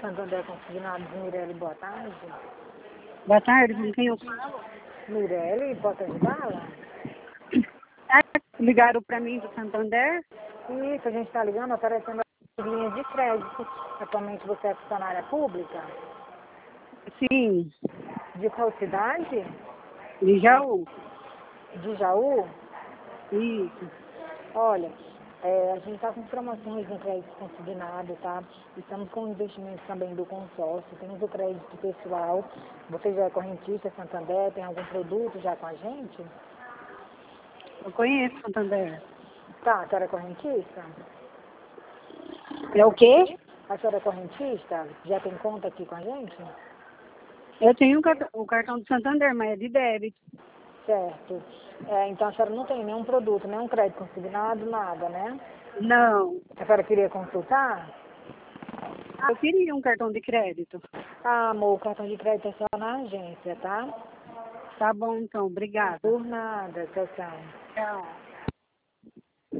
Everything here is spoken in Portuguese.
Santander Consignados, Mirelle, boa tarde. Boa tarde, com quem eu falo? Mirelle, posso ajudá-la? Ligaram para mim do Santander? Isso, a gente está ligando, oferecendo as linhas de crédito. Atualmente você é funcionária pública? Sim, De qual cidade? de Jaú. De Jaú? Isso. Olha, a gente está com promoções no crédito consignado, tá? Estamos com investimentos também do consórcio, temos o crédito pessoal. Você já é correntista Santander, tem algum produto já com a gente? Eu conheço Santander. Tá, a senhora é correntista? É o quê? A senhora é correntista? Já tem conta aqui com a gente? Eu tenho o cartão do Santander, mas é de débito. Certo. Então a senhora não tem nenhum produto, nenhum crédito consignado, nada, né? Não. A senhora queria consultar? Eu queria um cartão de crédito. Ah, amor, o cartão de crédito é só na agência, tá? Tá bom, então. Obrigada. Por nada, tchau, tchau. Tchau.